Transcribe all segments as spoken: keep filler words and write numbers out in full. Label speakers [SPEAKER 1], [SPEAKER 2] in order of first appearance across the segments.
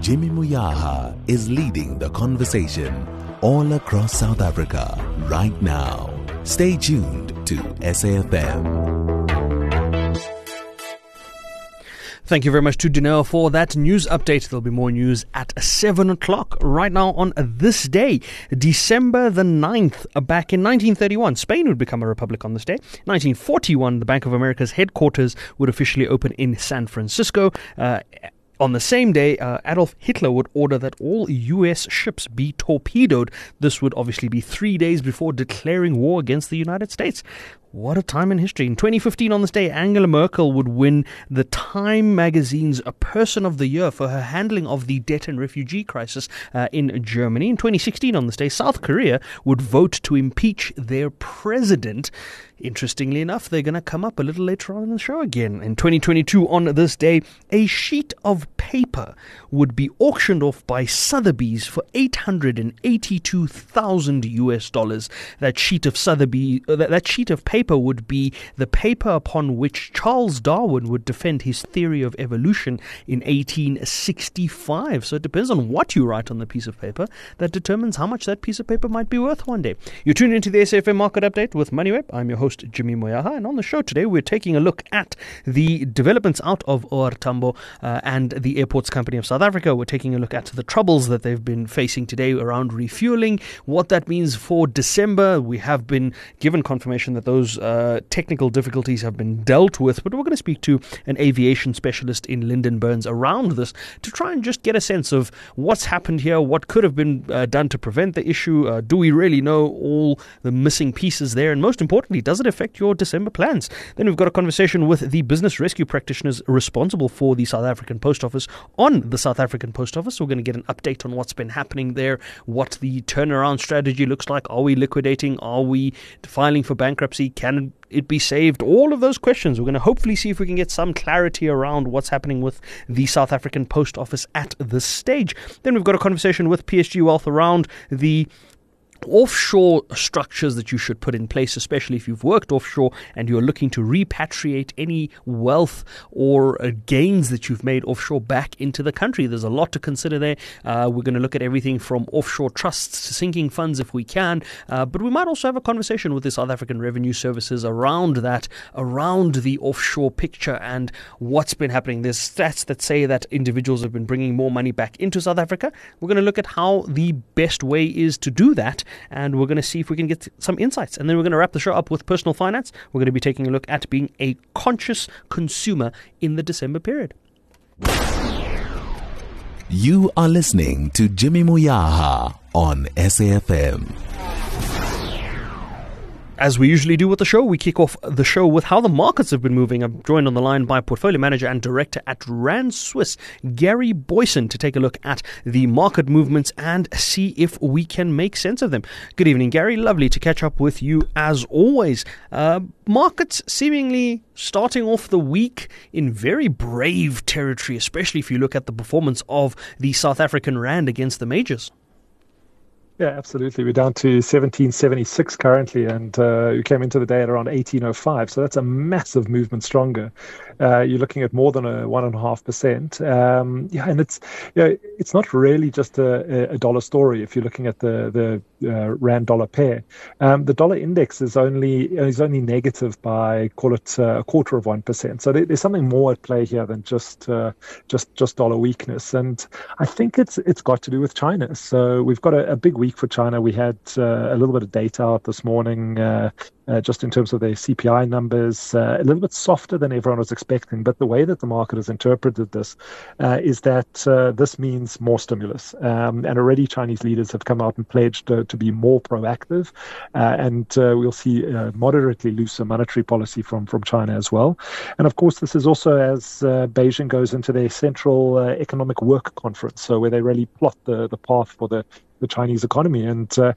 [SPEAKER 1] Jimmy Moyaha is leading the conversation all across South Africa right now. Stay tuned to S A F M.
[SPEAKER 2] Thank you very much to Dineo for that news update. There'll be more news at seven o'clock. Right now on this day, December the ninth, back in nineteen thirty-one, Spain would become a republic on this day. nineteen forty-one, the Bank of America's headquarters would officially open in San Francisco. Uh, On the same day, uh, Adolf Hitler would order that all U S ships be torpedoed. This would obviously be three days before declaring war against the United States. What a time in history. In twenty fifteen, on this day, Angela Merkel would win the Time magazine's a Person of the Year for her handling of the debt and refugee crisis uh, in Germany. In twenty sixteen, on this day, South Korea would vote to impeach their president. Interestingly enough, they're going to come up a little later on in the show again. In twenty twenty-two, on this day, a sheet of paper would be auctioned off by Sotheby's for eight hundred eighty-two thousand U S dollars. That sheet of Sotheby, uh, that, that sheet of paper would be the paper upon which Charles Darwin would defend his theory of evolution in eighteen sixty-five. So it depends on what you write on the piece of paper that determines how much that piece of paper might be worth one day. You're tuned into the S A F M Market Update with MoneyWeb. I'm your host, Jimmy Moyaha, and on the show today we're taking a look at the developments out of O R Tambo uh, and the Airports Company of South Africa. We're taking a look at the troubles that they've been facing today around refueling, what that means for December. We have been given confirmation that those uh, technical difficulties have been dealt with, but we're going to speak to an aviation specialist in Lyndon Burns around this to try and just get a sense of what's happened here, what could have been uh, done to prevent the issue. Uh, do we really know all the missing pieces there? And most importantly, does it affect your December plans? Then we've got a conversation with the business rescue practitioners responsible for the South African Post Office on the South African Post Office. We're going to get an update on what's been happening there, what the turnaround strategy looks like. Are we liquidating? Are we filing for bankruptcy? Can it be saved? All of those questions. We're going to hopefully see if we can get some clarity around what's happening with the South African Post Office at this stage. Then we've got a conversation with P S G Wealth around the offshore structures that you should put in place, especially if you've worked offshore and you're looking to repatriate any wealth or uh, gains that you've made offshore back into the country. There's a lot to consider there. Uh, we're going to look at everything from offshore trusts to sinking funds if we can, uh, but we might also have a conversation with the South African Revenue Services around that, around the offshore picture and what's been happening. There's stats that say that individuals have been bringing more money back into South Africa. We're going to look at how the best way is to do that, and we're going to see if we can get some insights. And then we're going to wrap the show up with personal finance. We're going to be taking a look at being a conscious consumer in the December period.
[SPEAKER 1] You are listening to Jimmy Moyaha on S A F M.
[SPEAKER 2] As we usually do with the show, we kick off the show with how the markets have been moving. I'm joined on the line by portfolio manager and director at Rand Swiss, Gary Boyson, to take a look at the market movements and see if we can make sense of them. Good evening, Gary. Lovely to catch up with you as always. Uh, markets seemingly starting off the week in very brave territory, especially if you look at the performance of the South African Rand against the majors.
[SPEAKER 3] Yeah, absolutely. We're down to seventeen seventy-six currently, and uh, we came into the day at around eighteen oh five. So that's a massive movement stronger. Uh, you're looking at more than a one and a half percent. Um, yeah, and it's you know, it's not really just a, a dollar story. If you're looking at the the uh, rand dollar pair, um, the dollar index is only is only negative by, call it uh, a quarter of one percent. So there, there's something more at play here than just uh, just just dollar weakness. And I think it's it's got to do with China. So we've got a, a big week for China. We had uh, a little bit of data out this morning, uh, uh, just in terms of their C P I numbers, uh, a little bit softer than everyone was expecting. But the way that the market has interpreted this uh, is that uh, this means more stimulus. Um, and already Chinese leaders have come out and pledged uh, to be more proactive. Uh, and uh, we'll see uh, moderately looser monetary policy from, from China as well. And of course, this is also as uh, Beijing goes into their Central uh, Economic Work Conference, so where they really plot the, the path for the the Chinese economy. And uh,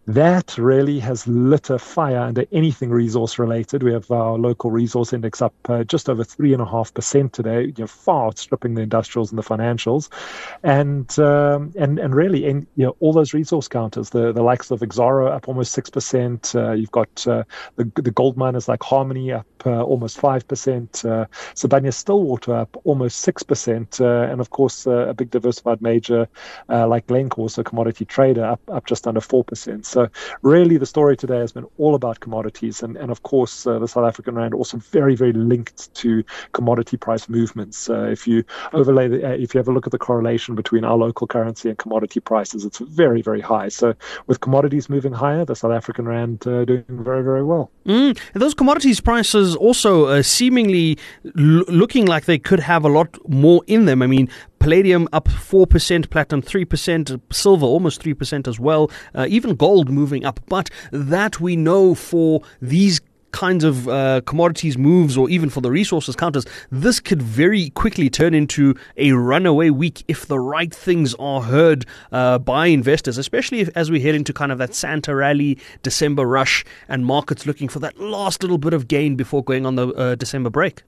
[SPEAKER 3] That really has lit a fire under anything resource related. We have our local resource index up uh, just over three and a half percent today, you know, far outstripping the industrials and the financials, and um, and and really, in, you know, all those resource counters, the the likes of Exxaro up almost six percent. Uh, you've got uh, the the gold miners like Harmony up uh, almost five percent. Uh, Sibanye-Stillwater up almost six percent, uh, and of course uh, a big diversified major uh, like Glencore, so commodity trader, up up just under four percent. So So really the story today has been all about commodities. And, and of course, uh, the South African rand also very, very linked to commodity price movements. Uh, if you overlay, the, uh, if you have a look at the correlation between our local currency and commodity prices, it's very, very high. So with commodities moving higher, the South African rand uh, doing very, very well.
[SPEAKER 2] Mm. And those commodities prices also uh, seemingly l- looking like they could have a lot more in them. I mean, palladium up four percent, platinum three percent, silver almost three percent as well, uh, even gold moving up. But that we know for these kinds of uh, commodities moves, or even for the resources counters, this could very quickly turn into a runaway week if the right things are heard uh, by investors, especially if, as we head into kind of that Santa rally, December rush, and markets looking for that last little bit of gain before going on the uh, December break.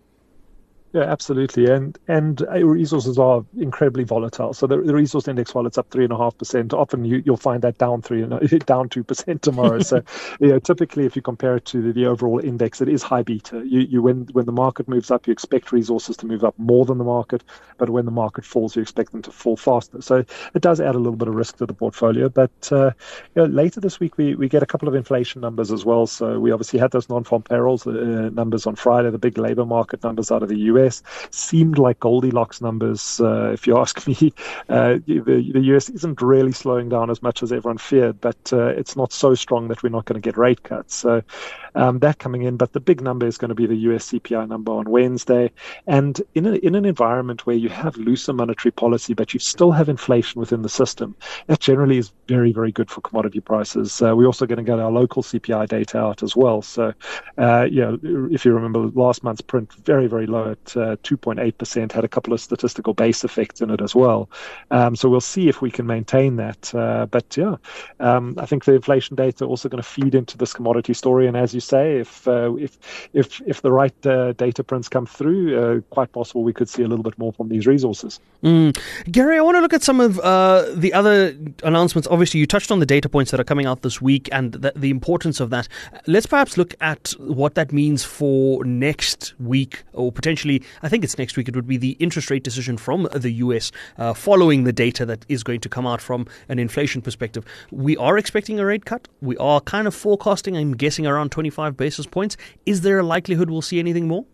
[SPEAKER 3] Yeah, absolutely. And and resources are incredibly volatile. So the, the resource index, while it's up three and a half percent, often you, you'll find that down three and down two percent tomorrow. So you know, typically, if you compare it to the, the overall index, it is high beta. You you when when the market moves up, you expect resources to move up more than the market, but when the market falls, you expect them to fall faster. So it does add a little bit of risk to the portfolio. But uh, you know, later this week, we, we get a couple of inflation numbers as well. So we obviously had those non-farm payrolls uh, numbers on Friday, the big labor market numbers out of the U S. Seemed like Goldilocks numbers, uh, if you ask me. Uh, the, the U S isn't really slowing down as much as everyone feared, but uh, it's not so strong that we're not going to get rate cuts. So um, that coming in, but the big number is going to be the U S C P I number on Wednesday. And in, a, in an environment where you have looser monetary policy, but you still have inflation within the system, that generally is very, very good for commodity prices. Uh, we're also going to get our local C P I data out as well. So, uh, you know, if you remember last month's print, very, very low at Uh, two point eight percent, had a couple of statistical base effects in it as well. Um, so we'll see if we can maintain that. Uh, but yeah, um, I think the inflation data are also going to feed into this commodity story. And as you say, if uh, if if if the right uh, data prints come through, uh, quite possible we could see a little bit more from these resources.
[SPEAKER 2] Mm. Gary, I want to look at some of uh, the other announcements. Obviously, you touched on the data points that are coming out this week and the, the importance of that. Let's perhaps look at what that means for next week, or potentially, I think it's next week, it would be the interest rate decision from the U S uh, following the data that is going to come out from an inflation perspective. We are expecting a rate cut. We are kind of forecasting, I'm guessing, around twenty-five basis points. Is there a likelihood we'll see anything more?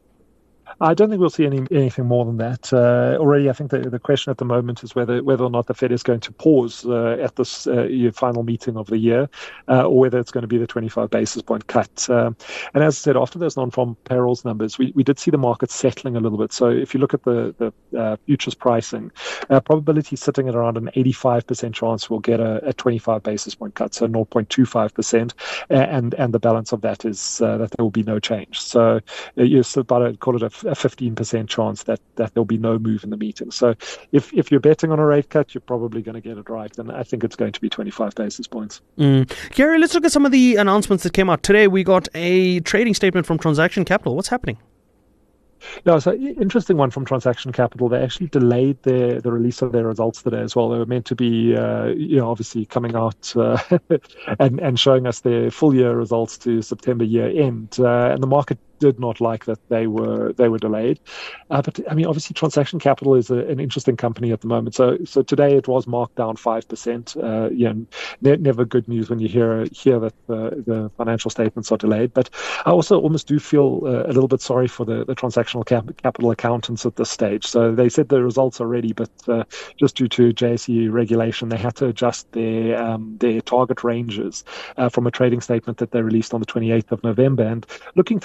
[SPEAKER 3] I don't think we'll see any anything more than that. Uh, already, I think the, the question at the moment is whether whether or not the Fed is going to pause uh, at this uh, final meeting of the year, uh, or whether it's going to be the twenty-five basis point cut. Uh, and as I said, after those non-farm payrolls numbers, we, we did see the market settling a little bit. So if you look at the, the uh, futures pricing, uh, probability sitting at around an eighty-five percent chance we'll get a, a twenty-five basis point cut, so zero point two five percent, and and the balance of that is uh, that there will be no change. So uh, you're about to call it a a fifteen percent chance that, that there'll be no move in the meeting. So if, if you're betting on a rate cut, you're probably going to get it right. And I think it's going to be twenty-five basis points.
[SPEAKER 2] Mm. Gary, let's look at some of the announcements that came out today. We got a trading statement from Transaction Capital. What's happening?
[SPEAKER 3] No, so interesting one from Transaction Capital. They actually delayed their the release of their results today as well. They were meant to be, uh, you know, obviously coming out uh, and and showing us their full year results to September year end, uh, and the market did not like that they were they were delayed. Uh, but I mean, obviously, Transaction Capital is a, an interesting company at the moment. So so today it was marked down five percent. Uh, you know, ne- never good news when you hear hear that the, the financial statements are delayed. But I also almost do feel uh, a little bit sorry for the the transactional cap- capital accountants at this stage. So they said the results are ready, but uh, just due to J S E regulation, they had to adjust their um, their target ranges uh, from a trading statement that they released on the twenty-eighth of November. And looking through those target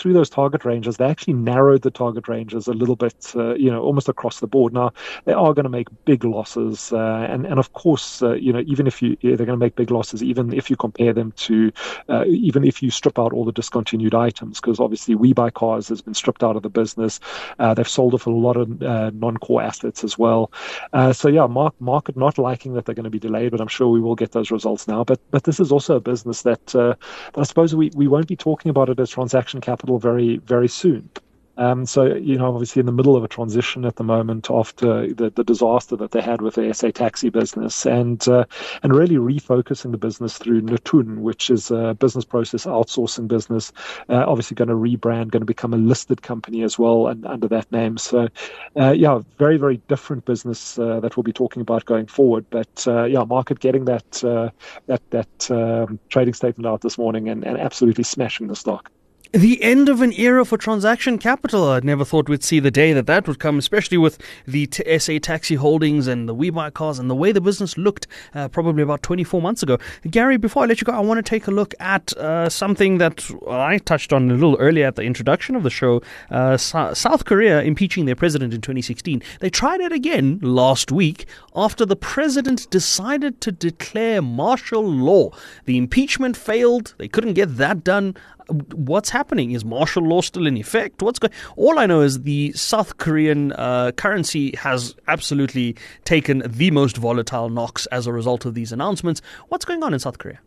[SPEAKER 3] target ranges, they actually narrowed the target ranges a little bit, uh, you know, almost across the board. Now, they are going to make big losses. Uh, and, and of course, uh, you know, even if you, they're going to make big losses, even if you compare them to, uh, even if you strip out all the discontinued items, because obviously WeBuyCars has been stripped out of the business. Uh, they've sold off a lot of uh, non-core assets as well. Uh, so yeah, mark, market not liking that they're going to be delayed, but I'm sure we will get those results now. But but this is also a business that, uh, that I suppose we, we won't be talking about it as transaction capital very, very soon. Um, so, you know, obviously in the middle of a transition at the moment after the, the disaster that they had with the S A Taxi business, and uh, and really refocusing the business through Nutun, which is a business process outsourcing business, uh, obviously going to rebrand, going to become a listed company as well and under that name. So, uh, yeah, very, very different business uh, that we'll be talking about going forward. But, uh, yeah, market getting that, uh, that, that um, trading statement out this morning and, and absolutely smashing the stock.
[SPEAKER 2] The end of an era for transaction capital. I'd never thought we'd see the day that that would come, especially with the t- S A Taxi holdings and the WeBuyCars and the way the business looked uh, probably about twenty-four months ago. Gary, before I let you go, I want to take a look at uh, something that I touched on a little earlier at the introduction of the show. Uh, so- South Korea impeaching their president in twenty sixteen. They tried it again last week after the president decided to declare martial law. The impeachment failed. They couldn't get that done. What's happening? Is martial law still in effect? What's going? All I know is the South Korean uh, currency has absolutely taken the most volatile knocks as a result of these announcements. What's going on in South Korea?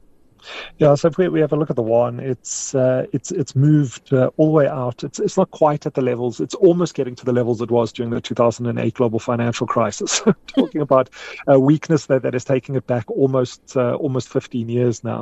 [SPEAKER 3] Yeah, so if we, we have a look at the won, it's uh, it's it's moved uh, all the way out. It's it's not quite at the levels. It's almost getting to the levels it was during the two thousand eight global financial crisis. Talking about a weakness that, that is taking it back almost uh, almost fifteen years now,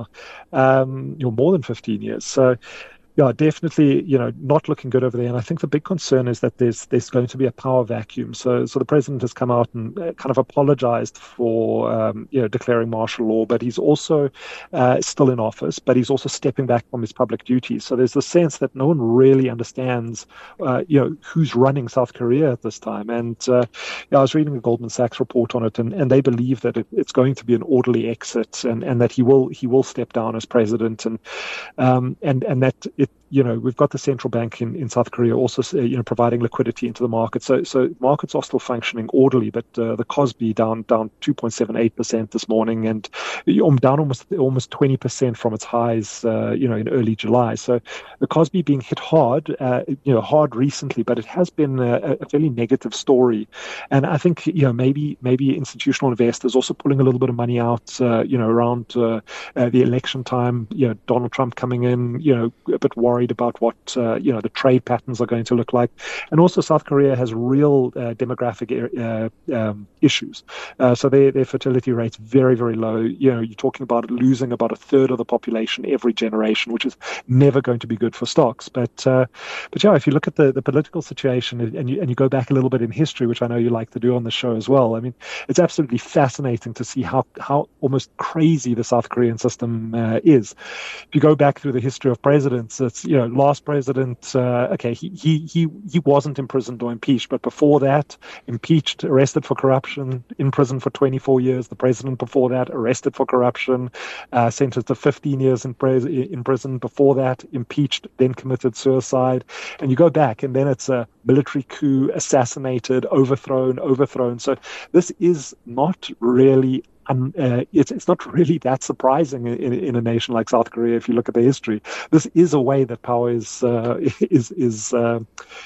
[SPEAKER 3] um, you know, more than fifteen years. So. Yeah, definitely, you know, not looking good over there. And I think the big concern is that there's there's going to be a power vacuum. So so the president has come out and kind of apologized for, um, you know, declaring martial law, but he's also uh, still in office, but he's also stepping back from his public duties. So there's the sense that no one really understands, uh, you know, who's running South Korea at this time. And uh, yeah, I was reading the Goldman Sachs report on it, and, and they believe that it, it's going to be an orderly exit, and, and that he will he will step down as president, and um, and and that it. You know, we've got the central bank in, in South Korea also, uh, you know, providing liquidity into the market. So, so markets are still functioning orderly, but uh, the Kospi down down two point seven eight percent this morning, and down almost almost twenty percent from its highs, uh, you know, in early July. So, the Kospi being hit hard, uh, you know, hard recently, but it has been a, a fairly negative story. And I think, you know, maybe maybe institutional investors also pulling a little bit of money out, uh, you know, around uh, uh, the election time. You know, Donald Trump coming in, you know, a bit worried about what uh, you know the trade patterns are going to look like, and also South Korea has real uh, demographic uh, um, issues. Uh, so their their fertility rate's very very low. You know, you're talking about losing about a third of the population every generation, which is never going to be good for stocks. But uh, but yeah, if you look at the, the political situation and you and you go back a little bit in history, which I know you like to do on the show as well. I mean, it's absolutely fascinating to see how how almost crazy the South Korean system uh, is. If you go back through the history of presidents, it's you know, last president, uh, okay, he, he he he wasn't imprisoned or impeached, but before that, impeached, arrested for corruption, in prison for twenty-four years. The president before that, arrested for corruption, uh, sentenced to fifteen years in, pre- in prison. Before that, impeached, then committed suicide. And you go back, and then it's a military coup, assassinated, overthrown, overthrown. So this is not really Um, uh, it's it's not really that surprising in, in a nation like South Korea if you look at the history. This is a way that power is uh, is is uh,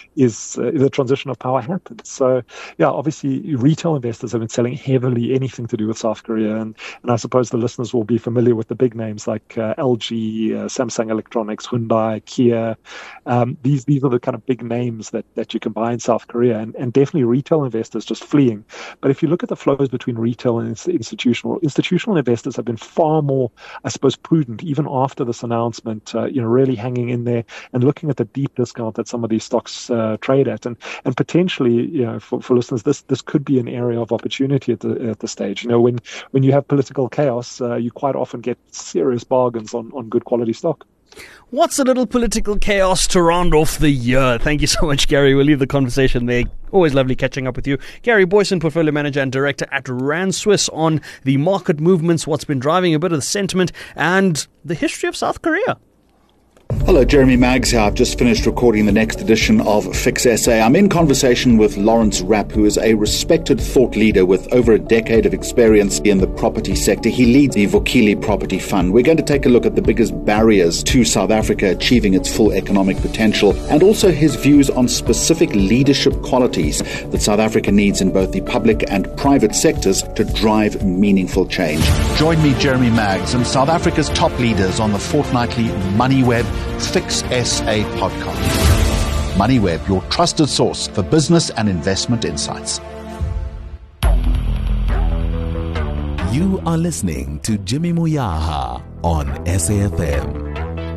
[SPEAKER 3] is uh, the transition of power happens. So yeah, obviously retail investors have been selling heavily anything to do with South Korea, and, and I suppose the listeners will be familiar with the big names like uh, L G, uh, Samsung Electronics, Hyundai, Kia. Um, these these are the kind of big names that, that you can buy in South Korea, and, and definitely retail investors just fleeing. But if you look at the flows between retail and institutions, Institutional investors have been far more, I suppose, prudent, even after this announcement, uh, you know, really hanging in there and looking at the deep discount that some of these stocks uh, trade at. And and potentially, you know, for, for listeners, this this could be an area of opportunity at the at the stage. You know, when, when you have political chaos, uh, you quite often get serious bargains on, on good quality stock.
[SPEAKER 2] What's a little political chaos to round off the year? Thank you so much, Gary. We'll leave the conversation there. Always lovely catching up with you. Gary Boyson, Portfolio Manager and Director at Rand Swiss, on the market movements, what's been driving a bit of the sentiment, and the history of South Korea.
[SPEAKER 4] Hello, Jeremy Maggs here. I've just finished recording the next edition of Fix S A. I'm in conversation with Lawrence Rapp, who is a respected thought leader with over a decade of experience in the property sector. He leads the Vukile Property Fund. We're going to take a look at the biggest barriers to South Africa achieving its full economic potential, and also his views on specific leadership qualities that South Africa needs in both the public and private sectors to drive meaningful change. Join me, Jeremy Maggs, and South Africa's top leaders on the fortnightly MoneyWeb Fix S A podcast. MoneyWeb, your trusted source for business and investment insights.
[SPEAKER 1] You are listening to Jimmy Moyaha on S A F M.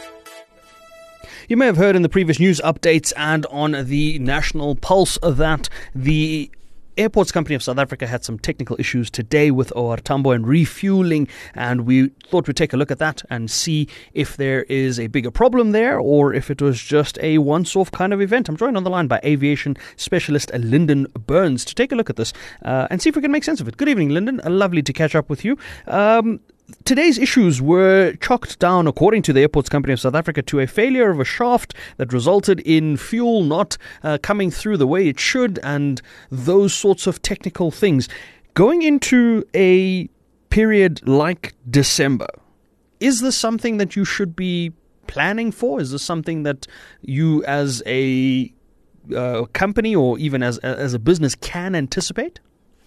[SPEAKER 2] You may have heard in the previous news updates and on the National Pulse that the Airports Company of South Africa had some technical issues today with O R Tambo and refueling, and we thought we'd take a look at that and see if there is a bigger problem there or if it was just a once-off kind of event. I'm joined on the line by aviation specialist Lyndon Burns to take a look at this uh, and see if we can make sense of it. Good evening, Lyndon. Uh, lovely to catch up with you. Um, Today's issues were chalked down, according to the Airports Company of South Africa, to a failure of a shaft that resulted in fuel not uh, coming through the way it should and those sorts of technical things. Going into a period like December, is this something that you should be planning for? Is this something that you as a uh, company or even as, as a business can anticipate?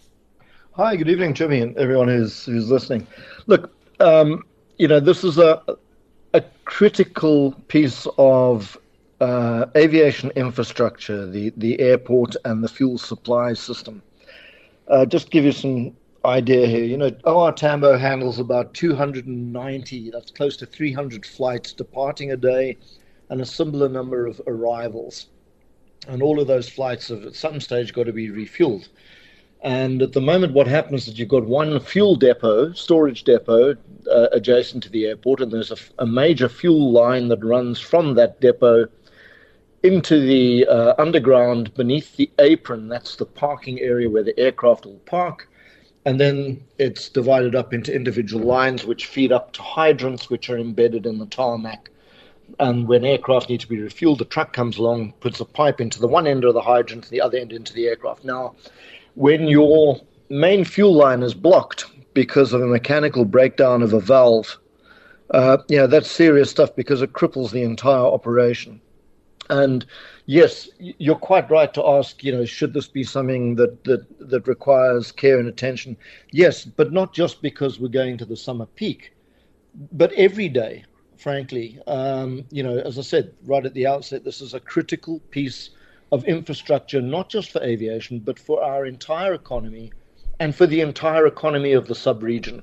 [SPEAKER 5] Hi, good evening, Jimmy, and everyone who's who's listening. Look, um, you know, this is a a critical piece of uh, aviation infrastructure, the the airport and the fuel supply system. Uh, just to give you some idea here, you know, O R Tambo handles about two hundred ninety, that's close to three hundred flights departing a day, and a similar number of arrivals. And all of those flights have at some stage got to be refueled. And at the moment, what happens is you've got one fuel depot, storage depot, uh, adjacent to the airport, and there's a, a major fuel line that runs from that depot into the uh, underground beneath the apron. That's the parking area where the aircraft will park. And then it's divided up into individual lines which feed up to hydrants which are embedded in the tarmac. And when aircraft need to be refueled, the truck comes along, puts a pipe into the one end of the hydrant, the other end into the aircraft. Now, when your main fuel line is blocked because of a mechanical breakdown of a valve, uh, you know, that's serious stuff because it cripples the entire operation. And yes, you're quite right to ask, you know, should this be something that, that, that requires care and attention? Yes, but not just because we're going to the summer peak, but every day, frankly. Um, you know, as I said right at the outset, this is a critical piece of infrastructure, not just for aviation, but for our entire economy and for the entire economy of the sub-region.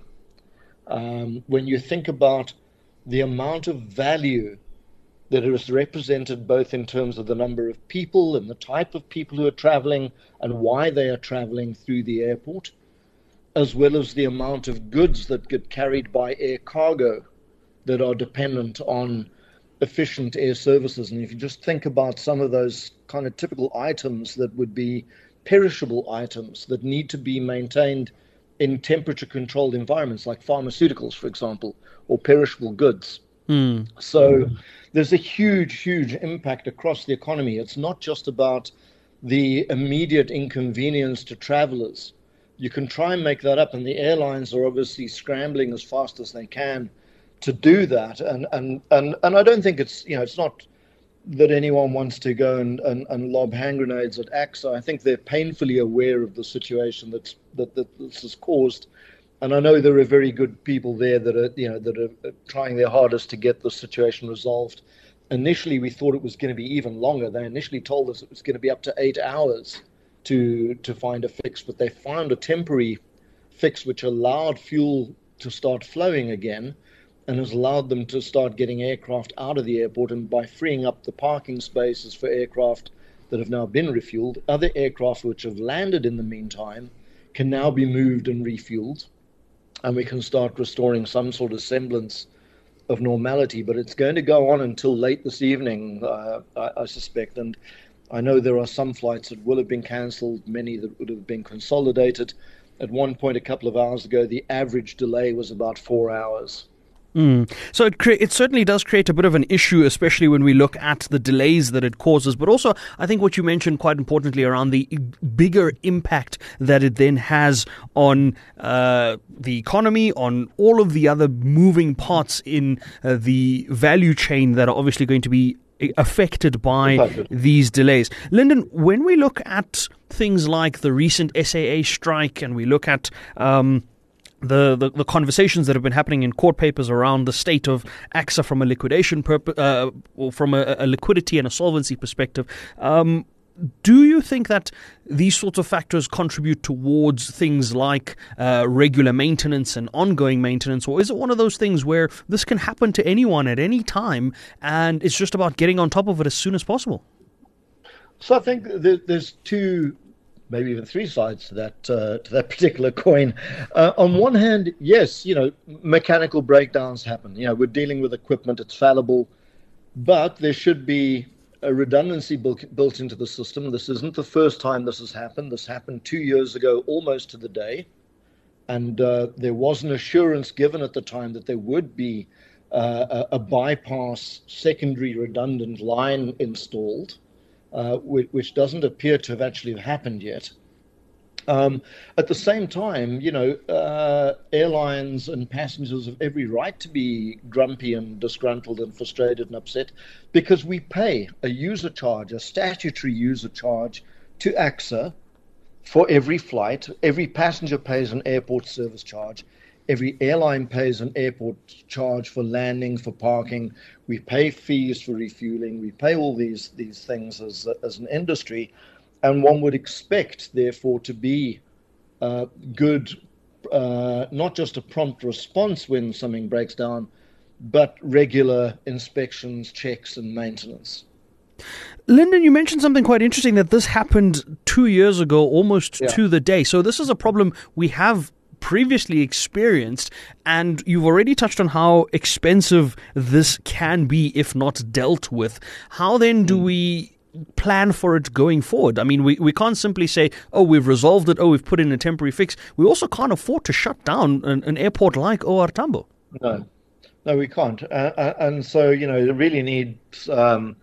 [SPEAKER 5] Um, when you think about the amount of value that is represented both in terms of the number of people and the type of people who are traveling and why they are traveling through the airport, as well as the amount of goods that get carried by air cargo that are dependent on efficient air services. And if you just think about some of those kind of typical items that would be perishable items that need to be maintained in temperature controlled environments like pharmaceuticals, for example, or perishable goods. Mm. So mm. there's a huge, huge impact across the economy. It's not just about the immediate inconvenience to travelers. You can try and make that up, and the airlines are obviously scrambling as fast as they can to do that. And, and, and, and I don't think it's, you know, it's not that anyone wants to go and, and, and lob hand grenades at A C S A. I think they're painfully aware of the situation that's, that, that this has caused. And I know there are very good people there that are, you know, that are trying their hardest to get the situation resolved. Initially, we thought it was going to be even longer. They initially told us it was going to be up to eight hours to to find a fix, but they found a temporary fix which allowed fuel to start flowing again and has allowed them to start getting aircraft out of the airport. And by freeing up the parking spaces for aircraft that have now been refueled, other aircraft which have landed in the meantime can now be moved and refueled. And we can start restoring some sort of semblance of normality. But it's going to go on until late this evening, uh, I, I suspect. And I know there are some flights that will have been cancelled, many that would have been consolidated. At one point, a couple of hours ago, the average delay was about four hours.
[SPEAKER 2] Mm. So it cre- it certainly does create a bit of an issue, especially when we look at the delays that it causes. But also, I think what you mentioned quite importantly around the bigger impact that it then has on uh, the economy, on all of the other moving parts in uh, the value chain that are obviously going to be affected by these delays. Lyndon, when we look at things like the recent S A A strike and we look at um, The, the the conversations that have been happening in court papers around the state of AXA from a liquidation purpose, uh, or from a, a liquidity and a solvency perspective, um, do you think that these sorts of factors contribute towards things like uh, regular maintenance and ongoing maintenance, or is it one of those things where this can happen to anyone at any time and it's just about getting on top of it as soon as possible?
[SPEAKER 5] So I think there's two, maybe even three sides to that uh, to that particular coin. Uh, on one hand, yes, you know, mechanical breakdowns happen. You know, we're dealing with equipment; it's fallible, but there should be a redundancy built, built into the system. This isn't the first time this has happened. This happened two years ago, almost to the day, and uh, there was an assurance given at the time that there would be uh, a, a bypass secondary redundant line installed. Uh, which, which doesn't appear to have actually happened yet. Um, at the same time, you know, uh, airlines and passengers have every right to be grumpy and disgruntled and frustrated and upset because we pay a user charge, a statutory user charge to AXA for every flight. Every passenger pays an airport service charge. Every airline pays an airport charge for landing, for parking. We pay fees for refueling. We pay all these these things as as an industry, and one would expect, therefore, to be uh, good, uh, not just a prompt response when something breaks down, but regular inspections, checks, and maintenance.
[SPEAKER 2] Lyndon, you mentioned something quite interesting, that this happened two years ago, almost yeah. to the day. So this is a problem we have previously experienced, and you've already touched on how expensive this can be if not dealt with. How then do we plan for it going forward? I mean, we, we can't simply say, oh, we've resolved it, oh, we've put in a temporary fix. We also can't afford to shut down an, an airport like O R Tambo.
[SPEAKER 5] No, no, we can't. Uh, and so, you know, it really needs um,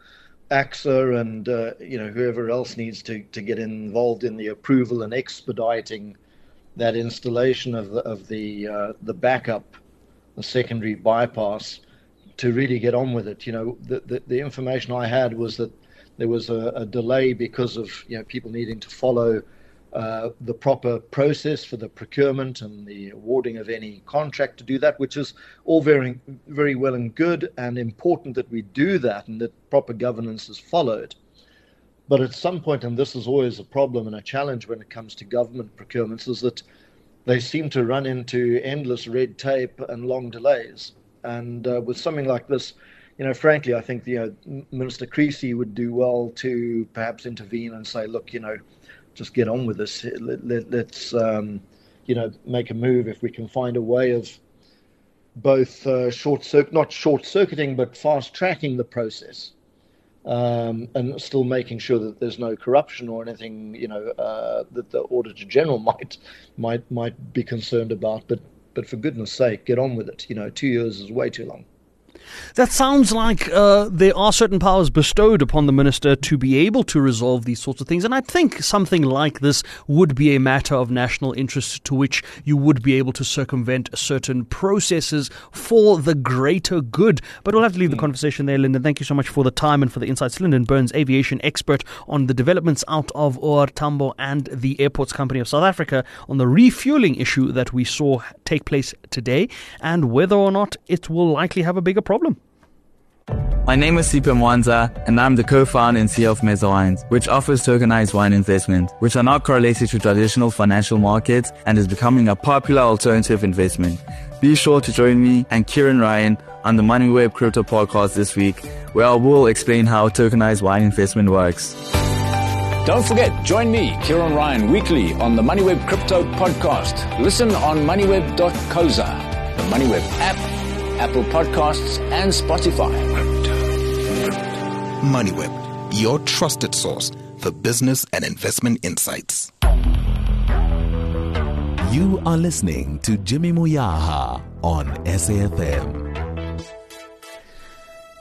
[SPEAKER 5] AXA and, uh, you know, whoever else needs to, to get involved in the approval and expediting that installation of the of the uh, the backup, the secondary bypass, to really get on with it. You know, the the, the information I had was that there was a, a delay because of, you know, people needing to follow uh, the proper process for the procurement and the awarding of any contract to do that, which is all very very well and good and important that we do that and that proper governance is followed. But at some point, and this is always a problem and a challenge when it comes to government procurements, is that they seem to run into endless red tape and long delays. And uh, with something like this, you know, frankly, I think, you know, Minister Creasy would do well to perhaps intervene and say, look, you know, just get on with this. Let, let, let's, um, you know, make a move if we can find a way of both uh, short circuit, not short circuiting, but fast tracking the process. Um, and still making sure that there's no corruption or anything, you know, uh, that the Auditor General might might might be concerned about. But but for goodness sake, get on with it. You know, two years is way too long.
[SPEAKER 2] That sounds like uh, there are certain powers bestowed upon the minister to be able to resolve these sorts of things. And I think something like this would be a matter of national interest to which you would be able to circumvent certain processes for the greater good. But we'll have to leave the conversation there, Lyndon. Thank you so much for the time and for the insights. Lyndon Burns, aviation expert, on the developments out of O R Tambo and the Airports Company of South Africa on the refueling issue that we saw take place today and whether or not it will likely have a bigger problem.
[SPEAKER 6] My name is Sipe Mwanza, and I'm the co-founder and C E O of Meza Wines, which offers tokenized wine investment, which are not correlated to traditional financial markets and is becoming a popular alternative investment. Be sure to join me and Kieran Ryan on the MoneyWeb Crypto Podcast this week, where I will explain how tokenized wine investment works.
[SPEAKER 7] Don't forget, join me, Kieran Ryan, weekly on the MoneyWeb Crypto Podcast. Listen on moneyweb dot coza, the MoneyWeb app, Apple Podcasts, and Spotify.
[SPEAKER 8] MoneyWeb, your trusted source for business and investment insights.
[SPEAKER 1] You are listening to Jimmy Moyaha on S A F M.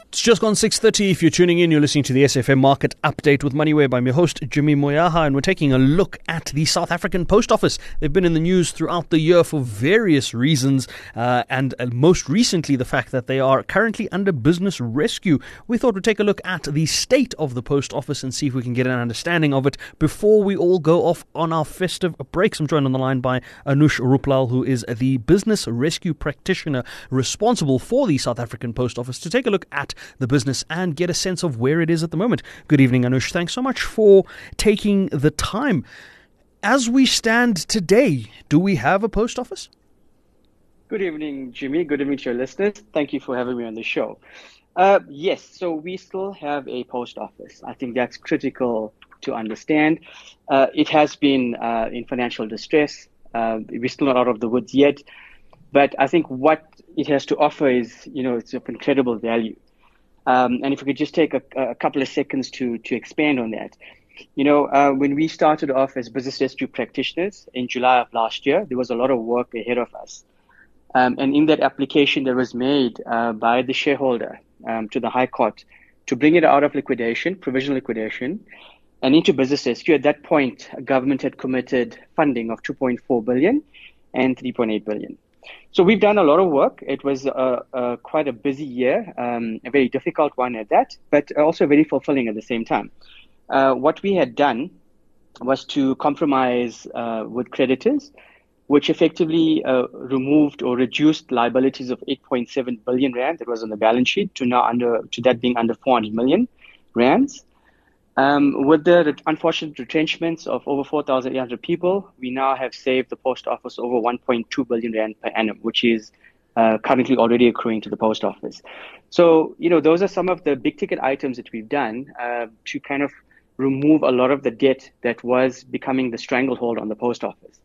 [SPEAKER 2] It's just gone six thirty. If you're tuning in, you're listening to the S F M Market Update with MoneyWeb. I'm your host, Jimmy Moyaha, and we're taking a look at the South African Post Office. They've been in the news throughout the year for various reasons, uh, and uh, most recently the fact that they are currently under business rescue. We thought we'd take a look at the state of the Post Office and see if we can get an understanding of it before we all go off on our festive breaks. I'm joined on the line by Anush Ruplal, who is the business rescue practitioner responsible for the South African Post Office, to take a look at the business and get a sense of where it is at the moment. Good evening, Anush. Thanks so much for taking the time. As we stand today, do we have a post office?
[SPEAKER 9] Good evening, Jimmy. Good evening to your listeners. Thank you for having me on the show. Uh, yes, so we still have a post office. I think that's critical to understand. Uh, it has been uh, in financial distress. Uh, we're still not out of the woods yet. But I think what it has to offer is, you know, it's of incredible value. Um, and if we could just take a, a couple of seconds to to expand on that. You know, uh, when we started off as business rescue practitioners in July of last year, there was a lot of work ahead of us. Um, and in that application that was made uh, by the shareholder um, to the High Court to bring it out of liquidation, provisional liquidation, and into business rescue, at that point, government had committed funding of two point four billion and three point eight billion. So we've done a lot of work. It was uh, uh, quite a busy year, um, a very difficult one at that, but also very fulfilling at the same time. Uh, what we had done was to compromise uh, with creditors, which effectively uh, removed or reduced liabilities of eight point seven billion rand that was on the balance sheet to now under to that being under four hundred million rands. Um, with the unfortunate retrenchments of over four thousand eight hundred people, we now have saved the post office over one point two billion rand per annum, which is uh, currently already accruing to the post office. So, you know, those are some of the big ticket items that we've done uh, to kind of remove a lot of the debt that was becoming the stranglehold on the post office.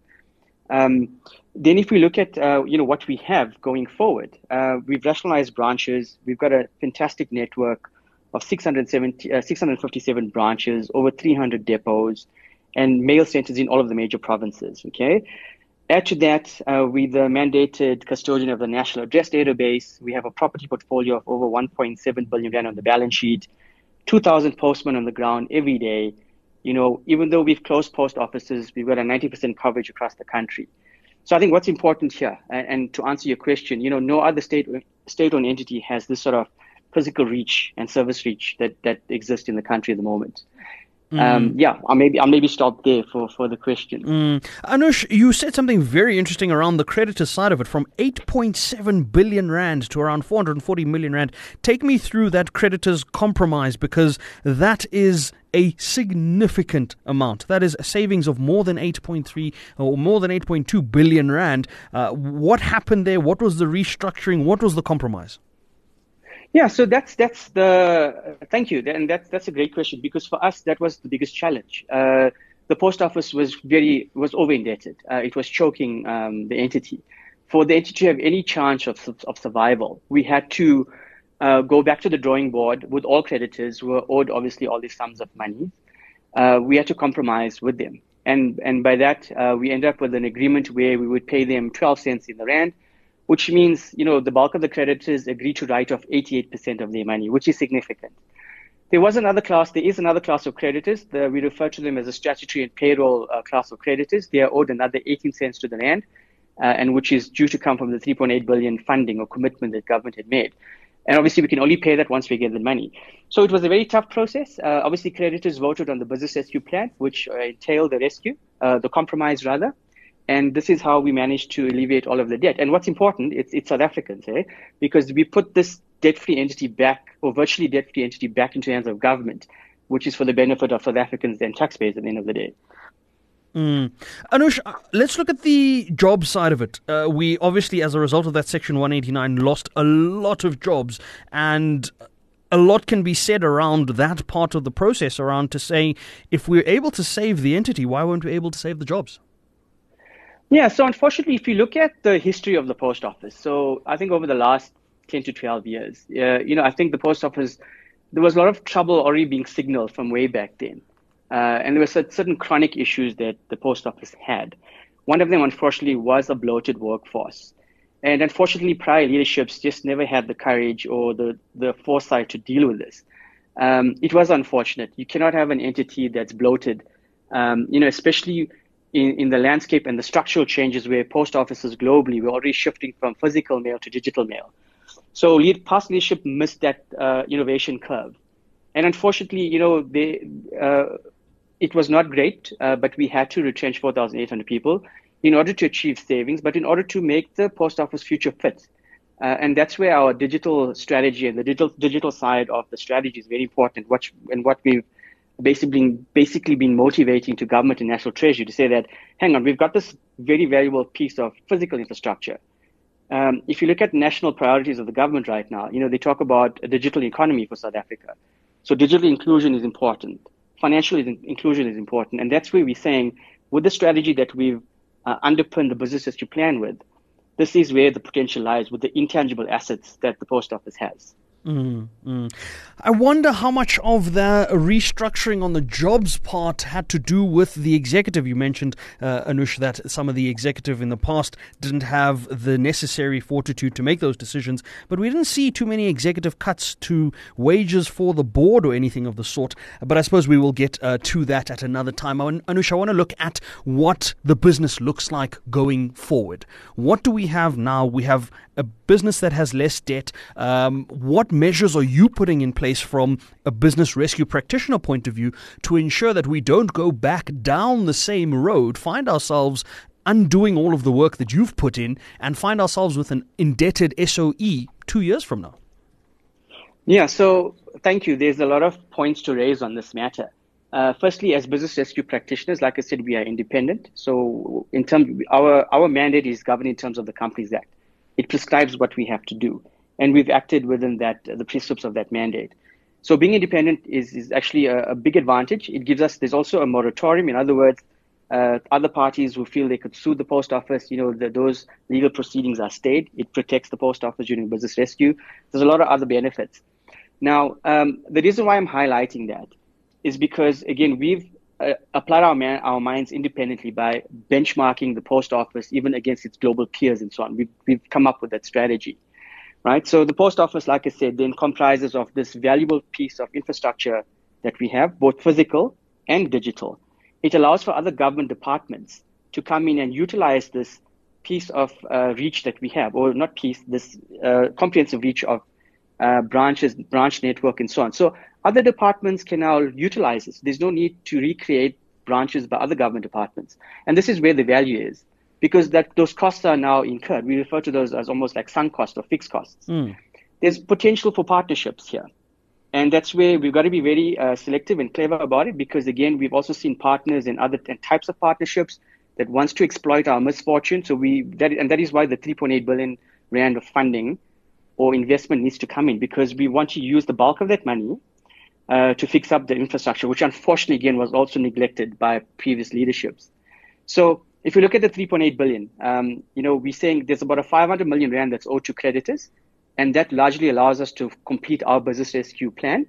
[SPEAKER 9] Um, then if we look at, uh, you know, what we have going forward, uh, we've rationalized branches. We've got a fantastic network of six hundred seventy, uh, six hundred fifty-seven branches, over three hundred depots, and mail centers in all of the major provinces, okay? Add to that, uh, we're the mandated custodian of the National Address Database. We have a property portfolio of over one point seven billion rand on the balance sheet, two thousand postmen on the ground every day. You know, even though we've closed post offices, we've got a ninety percent coverage across the country. So I think what's important here, and, and to answer your question, you know, no other state, state-owned entity has this sort of physical reach and service reach that, that exists in the country at the moment. Mm. Um, yeah, I'll maybe, I'll maybe stop there for, for the question.
[SPEAKER 2] Mm. Anush, you said something very interesting around the creditor side of it, from eight point seven billion rand to around four hundred forty million rand. Take me through that creditor's compromise, because that is a significant amount. That is a savings of more than eight point three or more than eight point two billion rand. Uh, what happened there? What was the restructuring? What was the compromise?
[SPEAKER 9] Yeah, so that's that's the uh, thank you, and that's that's a great question, because for us that was the biggest challenge. Uh, the post office was very was over indebted. Uh, it was choking um, the entity. For the entity to have any chance of of survival, we had to uh, go back to the drawing board with all creditors who were owed obviously all these sums of money. Uh, we had to compromise with them, and and by that uh, we ended up with an agreement where we would pay them twelve cents in the rand, which means, you know, the bulk of the creditors agreed to write off eighty-eight percent of their money, which is significant. There was another class, there is another class of creditors. The, we refer to them as a statutory and payroll uh, class of creditors. They are owed another eighteen cents to the rand, uh, and which is due to come from the three point eight billion funding or commitment that government had made. And obviously we can only pay that once we get the money. So it was a very tough process. Uh, obviously creditors voted on the business rescue plan, which uh, entailed the rescue, uh, the compromise rather. And this is how we managed to alleviate all of the debt. And what's important, it's, it's South Africans, eh? Because we put this debt-free entity back, or virtually debt-free entity back into the hands of government, which is for the benefit of South Africans and taxpayers at the end of the day.
[SPEAKER 2] Mm. Anush, let's look at the job side of it. Uh, we obviously, as a result of that Section one eighty-nine, lost a lot of jobs, and a lot can be said around that part of the process, around to say, if we're able to save the entity, why weren't we able to save the jobs?
[SPEAKER 9] Yeah, so unfortunately, if you look at the history of the post office, so I think over the last ten to twelve years, uh, you know, I think the post office, there was a lot of trouble already being signaled from way back then. Uh, and there were certain chronic issues that the post office had. One of them, unfortunately, was a bloated workforce. And unfortunately, prior leaderships just never had the courage or the, the foresight to deal with this. Um, it was unfortunate. You cannot have an entity that's bloated, um, you know, especially in, in the landscape and the structural changes where post offices globally, we're already shifting from physical mail to digital mail. So lead, past leadership missed that uh, innovation curve. And unfortunately, you know, they, uh, it was not great, uh, but we had to retrench four thousand eight hundred people in order to achieve savings, but in order to make the post office future fit. Uh, and that's where our digital strategy and the digital digital side of the strategy is very important. What, and what we've basically, basically been motivating to government and national treasury to say that, hang on, we've got this very valuable piece of physical infrastructure. Um, if you look at national priorities of the government right now, you know, they talk about a digital economy for South Africa. So digital inclusion is important. Financial inclusion is important. And that's where we're saying, with the strategy that we've uh, underpinned the business history plan with, this is where the potential lies, with the intangible assets that the post office has.
[SPEAKER 2] Mm, mm. I wonder how much of the restructuring on the jobs part had to do with the executive. You mentioned, uh, Anush, that some of the executive in the past didn't have the necessary fortitude to make those decisions, but we didn't see too many executive cuts to wages for the board or anything of the sort. But I suppose we will get uh, to that at another time. Anush, I want to look at what the business looks like going forward. What do we have now? We have a business that has less debt. Um, what measures are you putting in place from a business rescue practitioner point of view to ensure that we don't go back down the same road, find ourselves undoing all of the work that you've put in, and find ourselves with an indebted S O E two years from now?
[SPEAKER 9] Yeah, so thank you. There's a lot of points to raise on this matter. Uh, firstly, as business rescue practitioners, like I said, we are independent. So in terms, our, our mandate is governed in terms of the Companies Act. It prescribes what we have to do. And we've acted within that, uh, the precepts of that mandate. So being independent is, is actually a, a big advantage. It gives us, there's also a moratorium. In other words, uh, other parties who feel they could sue the post office, you know, the, those legal proceedings are stayed. It protects the post office during business rescue. There's a lot of other benefits. Now, um, the reason why I'm highlighting that is because, again, we've uh, applied our, man, our minds independently by benchmarking the post office, even against its global peers and so on. We've, we've come up with that strategy. Right. So the post office, like I said, then comprises of this valuable piece of infrastructure that we have, both physical and digital. It allows for other government departments to come in and utilize this piece of uh, reach that we have, or not piece, this uh, comprehensive reach of uh, branches, branch network, and so on. So other departments can now utilize this. There's no need to recreate branches by other government departments. And this is where the value is. Because that those costs are now incurred. We refer to those as almost like sunk costs or fixed costs. Mm. There's potential for partnerships here. And that's where we've got to be very uh, selective and clever about it, because, again, we've also seen partners and other and types of partnerships that wants to exploit our misfortune. So we that, and that is why the three point eight billion rand of funding or investment needs to come in, because we want to use the bulk of that money uh, to fix up the infrastructure, which unfortunately, again, was also neglected by previous leaderships. So if you look at the three point eight billion, um, you know, we're saying there's about a five hundred million rand that's owed to creditors, and that largely allows us to complete our business rescue plan.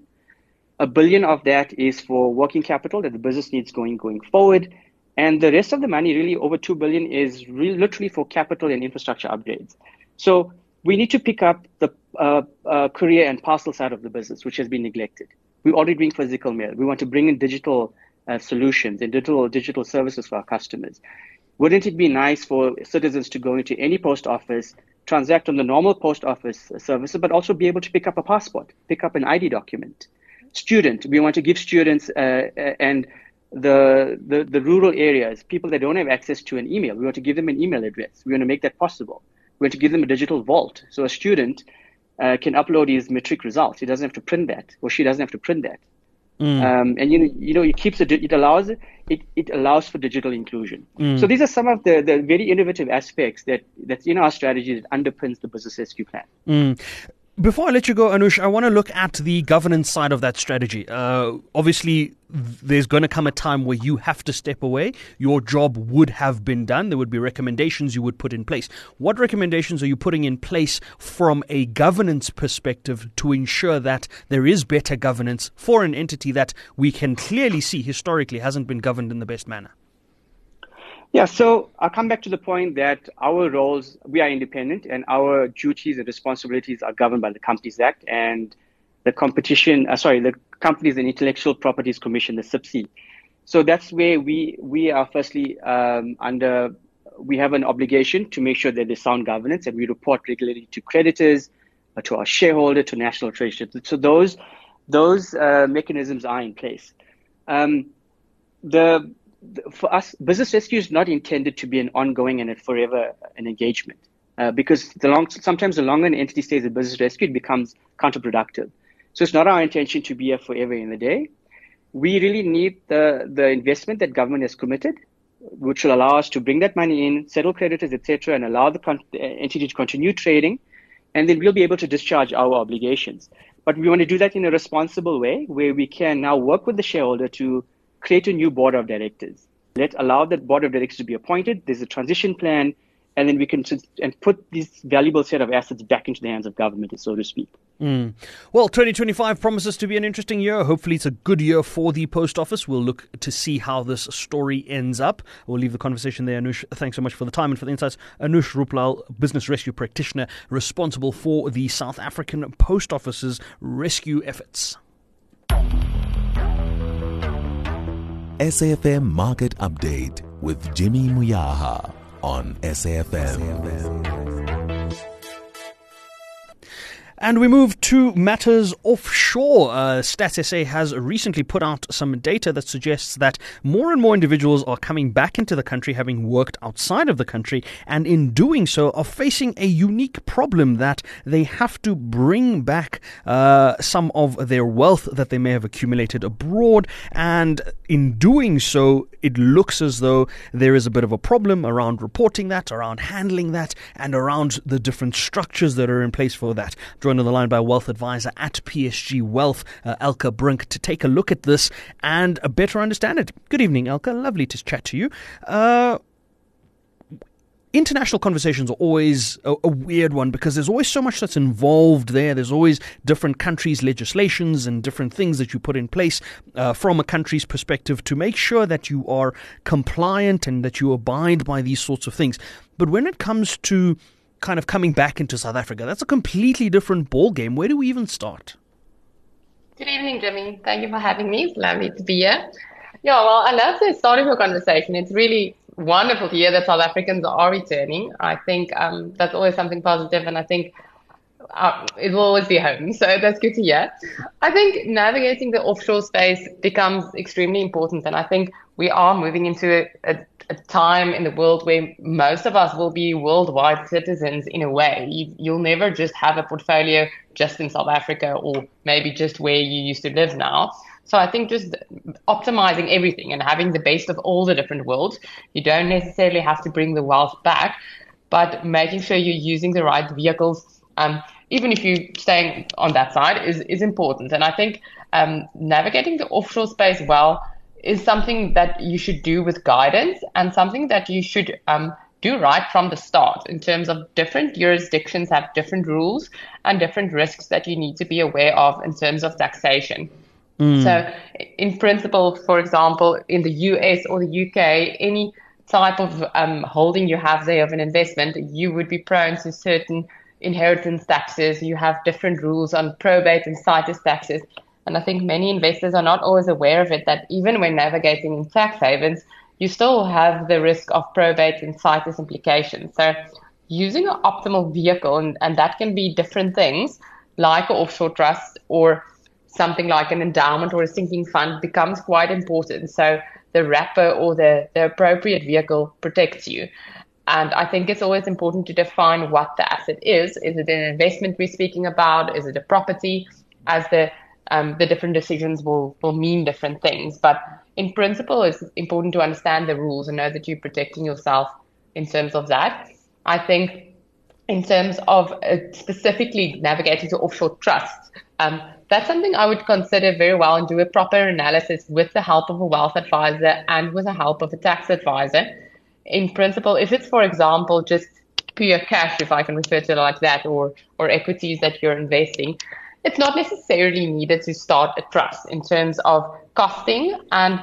[SPEAKER 9] A billion of that is for working capital that the business needs going going forward, and the rest of the money, really over two billion, is really literally for capital and infrastructure upgrades. So we need to pick up the uh, uh, courier and parcel side of the business, which has been neglected. We're already doing physical mail. We want to bring in digital uh, solutions and digital digital services for our customers. Wouldn't it be nice for citizens to go into any post office, transact on the normal post office services, but also be able to pick up a passport, pick up an I D document? Student, we want to give students uh, and the, the the rural areas, people that don't have access to an email, we want to give them an email address. We want to make that possible. We want to give them a digital vault. So a student uh, can upload his matric results. He doesn't have to print that, or she doesn't have to print that. Mm. Um, and you know, you know, it keeps it. It allows it. It allows for digital inclusion. Mm. So these are some of the, the very innovative aspects that that's in our strategy that underpins the business rescue plan.
[SPEAKER 2] Mm. Before I let you go, Anush, I want to look at the governance side of that strategy. Uh, obviously, there's going to come a time where you have to step away. Your job would have been done. There would be recommendations you would put in place. What recommendations are you putting in place from a governance perspective to ensure that there is better governance for an entity that we can clearly see historically hasn't been governed in the best manner?
[SPEAKER 9] Yeah, so I'll come back to the point that our roles, we are independent and our duties and responsibilities are governed by the Companies Act and the competition, uh, sorry, the Companies and Intellectual Properties Commission, the C I P C. So that's where we we are firstly um, under, we have an obligation to make sure that there's sound governance and we report regularly to creditors, uh, to our shareholder, to National Treasury. So those, those uh, mechanisms are in place. Um, the For us, business rescue is not intended to be an ongoing and a forever an engagement, uh, because the long, sometimes the longer an entity stays in business rescue, it becomes counterproductive. So it's not our intention to be here forever in the day. We really need the, the investment that government has committed, which will allow us to bring that money in, settle creditors, et cetera, and allow the, con- the entity to continue trading, and then we'll be able to discharge our obligations. But we want to do that in a responsible way, where we can now work with the shareholder to create a new board of directors. Let allow that board of directors to be appointed. There's a transition plan, and then we can and put this valuable set of assets back into the hands of government, so to speak.
[SPEAKER 2] Mm. Well, twenty twenty-five promises to be an interesting year. Hopefully it's a good year for the post office. We'll look to see how this story ends up. We'll leave the conversation there. Anush, thanks so much for the time and for the insights. Anush Ruplal, business rescue practitioner responsible for the South African Post Office's rescue efforts.
[SPEAKER 1] S A F M Market Update with Jimmy Muyaha on S A F M.
[SPEAKER 2] And we move to matters offshore. Uh, Stats S A has recently put out some data that suggests that more and more individuals are coming back into the country having worked outside of the country, and in doing so are facing a unique problem that they have to bring back uh, some of their wealth that they may have accumulated abroad. And in doing so, it looks as though there is a bit of a problem around reporting that, around handling that, and around the different structures that are in place for that. Joined on the line by wealth advisor at P S G Wealth, uh, Elke Brink, to take a look at this and uh, better understand it. Good evening, Elke. Lovely to chat to you. Uh, international conversations are always a, a weird one because there's always so much that's involved there. There's always different countries' legislations and different things that you put in place uh, from a country's perspective to make sure that you are compliant and that you abide by these sorts of things. But when it comes to kind of coming back into South Africa, that's a completely different ball game. Where do we even start?
[SPEAKER 10] Good evening, Jimmy. Thank you for having me. It's lovely to be here. Yeah, well, I love the start of your conversation. It's really wonderful to hear that South Africans are returning. I think um, that's always something positive, and I think uh, it will always be home. So that's good to hear. I think navigating the offshore space becomes extremely important, and I think we are moving into a, a a time in the world where most of us will be worldwide citizens in a way. You, you'll never just have a portfolio just in South Africa or maybe just where you used to live now. So I think just optimizing everything and having the best of all the different worlds. You don't necessarily have to bring the wealth back, but making sure you're using the right vehicles, um, even if you're staying on that side, is, is important. And I think um, navigating the offshore space well is something that you should do with guidance and something that you should um, do right from the start in terms of different jurisdictions have different rules and different risks that you need to be aware of in terms of taxation. Mm. So in principle, for example, in the U S or the U K, any type of um, holding you have there of an investment, you would be prone to certain inheritance taxes. You have different rules on probate and situs taxes. And I think many investors are not always aware of it, that even when navigating in tax havens, you still have the risk of probate and situs implications. So using an optimal vehicle, and, and that can be different things like an offshore trust or something like an endowment or a sinking fund, becomes quite important. So the wrapper or the, the appropriate vehicle protects you. And I think it's always important to define what the asset is. Is it an investment we're speaking about? Is it a property? As the Um, the different decisions will, will mean different things. But in principle, it's important to understand the rules and know that you're protecting yourself in terms of that. I think in terms of uh, specifically navigating to offshore trusts, um, that's something I would consider very well and do a proper analysis with the help of a wealth advisor and with the help of a tax advisor. In principle, if it's, for example, just pure cash, if I can refer to it like that, or or equities that you're investing, it's not necessarily needed to start a trust in terms of costing. And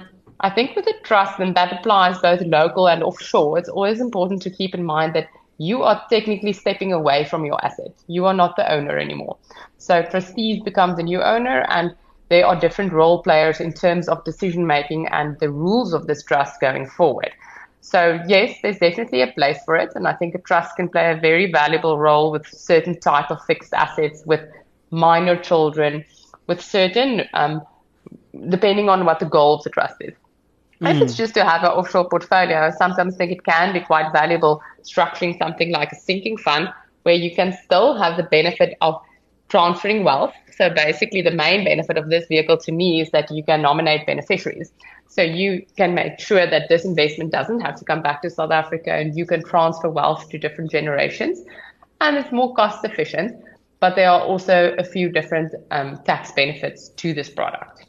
[SPEAKER 10] I think with a trust, and that applies both local and offshore, it's always important to keep in mind that you are technically stepping away from your asset. You are not the owner anymore. So trustees become the new owner, and there are different role players in terms of decision making and the rules of this trust going forward. So yes, there's definitely a place for it, and I think a trust can play a very valuable role with certain type of fixed assets, with minor children, with certain, um, depending on what the goal of the trust is. Mm. If it's just to have an offshore portfolio, I sometimes think it can be quite valuable structuring something like a sinking fund where you can still have the benefit of transferring wealth. So basically the main benefit of this vehicle to me is that you can nominate beneficiaries. So you can make sure that this investment doesn't have to come back to South Africa, and you can transfer wealth to different generations. And it's more cost efficient, but there are also a few different um, tax benefits to this product.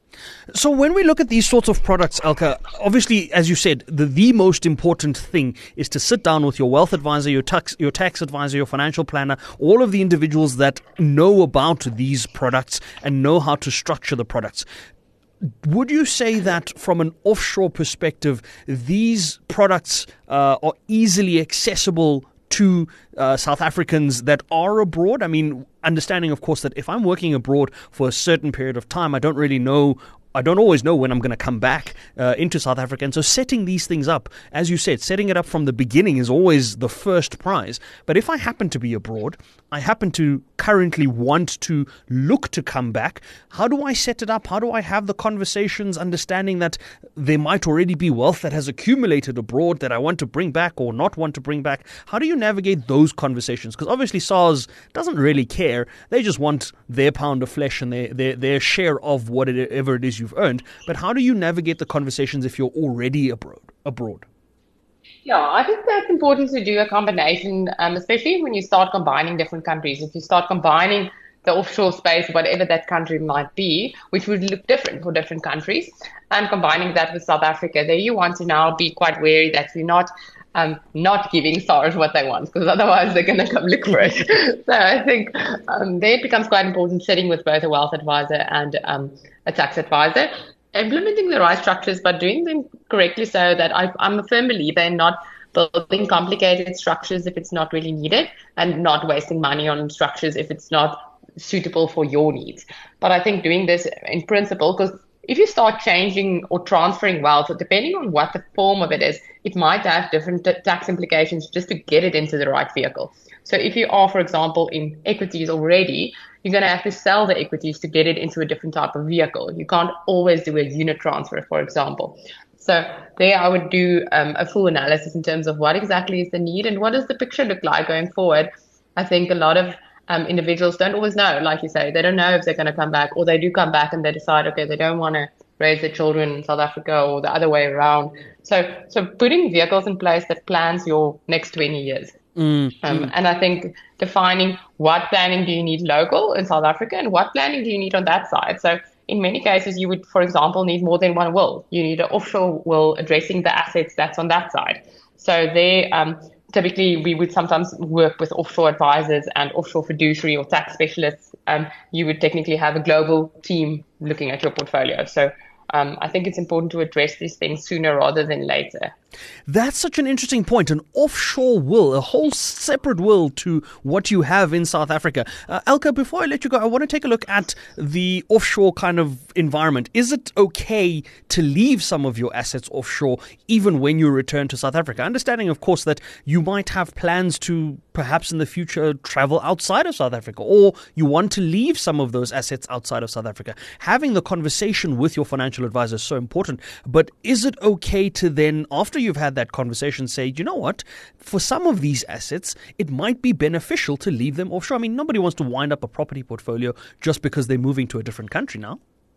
[SPEAKER 2] So when we look at these sorts of products, Elke, obviously, as you said, the, the most important thing is to sit down with your wealth advisor, your tax, your tax advisor, your financial planner, all of the individuals that know about these products and know how to structure the products. Would you say that from an offshore perspective, these products uh, are easily accessible to uh, South Africans that are abroad? I mean, understanding, of course, that if I'm working abroad for a certain period of time, I don't really know I don't always know when I'm going to come back uh, into South Africa. And so setting these things up, as you said, setting it up from the beginning is always the first prize. But if I happen to be abroad, I happen to currently want to look to come back, how do I set it up? How do I have the conversations, understanding that there might already be wealth that has accumulated abroad that I want to bring back or not want to bring back? How do you navigate those conversations? Because obviously SARS doesn't really care. They just want their pound of flesh and their, their, their share of whatever it is you've earned. But how do you navigate the conversations if you're already abroad? abroad?
[SPEAKER 10] Yeah, I think that's important to do a combination, um, especially when you start combining different countries. If you start combining the offshore space, whatever that country might be, which would look different for different countries, and combining that with South Africa, there you want to now be quite wary that you're not um, not giving SARS what they want, because otherwise they're going to come look for it. So I think um, there it becomes quite important sitting with both a wealth advisor and um, a tax advisor, implementing the right structures, but doing them correctly so that I, I'm a firm believer in not building complicated structures if it's not really needed, and not wasting money on structures if it's not suitable for your needs. But I think doing this in principle, because if you start changing or transferring wealth, depending on what the form of it is, it might have different t- tax implications just to get it into the right vehicle. So if you are, for example, in equities already, you're going to have to sell the equities to get it into a different type of vehicle. You can't always do a unit transfer, for example. So there I would do um, a full analysis in terms of what exactly is the need and what does the picture look like going forward. I think a lot of um, individuals don't always know, like you say, they don't know if they're going to come back, or they do come back and they decide, okay, they don't want to raise their children in South Africa or the other way around. So, so putting vehicles in place that plans your next twenty years. Mm, um, mm. And I think defining what planning do you need local in South Africa and what planning do you need on that side. So in many cases, you would, for example, need more than one will. You need an offshore will addressing the assets that's on that side. So they um, typically we would sometimes work with offshore advisors and offshore fiduciary or tax specialists. Um, you would technically have a global team looking at your portfolio. So Um, I think it's important to address these things sooner rather than later.
[SPEAKER 2] That's such an interesting point. An offshore will, a whole separate will to what you have in South Africa. Uh, Elke, before I let you go, I want to take a look at the offshore kind of environment. Is it okay to leave some of your assets offshore even when you return to South Africa? Understanding, of course, that you might have plans to perhaps in the future travel outside of South Africa, or you want to leave some of those assets outside of South Africa. Having the conversation with your financial advisor is so important. But is it okay to then, after you've had that conversation, say, you know what, for some of these assets, it might be beneficial to leave them offshore? I mean, nobody wants to wind up a property portfolio just because they're moving to a different country now.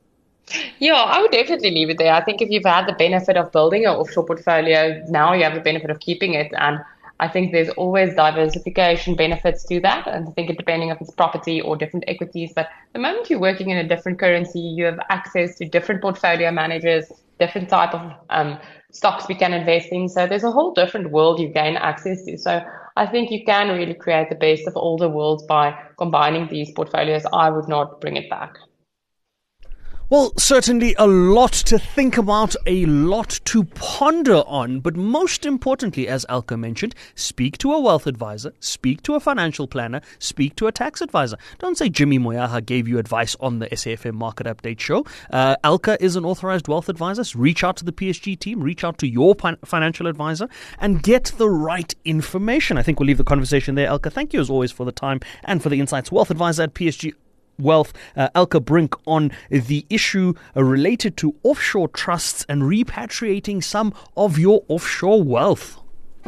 [SPEAKER 10] Yeah, I would definitely leave it there. I think if you've had the benefit of building an offshore portfolio, now you have the benefit of keeping it. And I think there's always diversification benefits to that. And I think it depending if it's property or different equities. But the moment you're working in a different currency, you have access to different portfolio managers, different type of um, stocks we can invest in. So there's a whole different world you gain access to. So I think you can really create the best of all the worlds by combining these portfolios. I would not bring it back.
[SPEAKER 2] Well, certainly a lot to think about, a lot to ponder on, but most importantly, as Alka mentioned, speak to a wealth advisor, speak to a financial planner, speak to a tax advisor. Don't say Jimmy Moyaha gave you advice on the S A F M Market Update show. Uh, Alka is an authorized wealth advisor. So reach out to the P S G team, reach out to your pan- financial advisor and get the right information. I think we'll leave the conversation there, Alka. Thank you as always for the time and for the insights. Wealth advisor at P S G Wealth, uh, Alka Brink, on the issue uh, related to offshore trusts and repatriating some of your offshore wealth.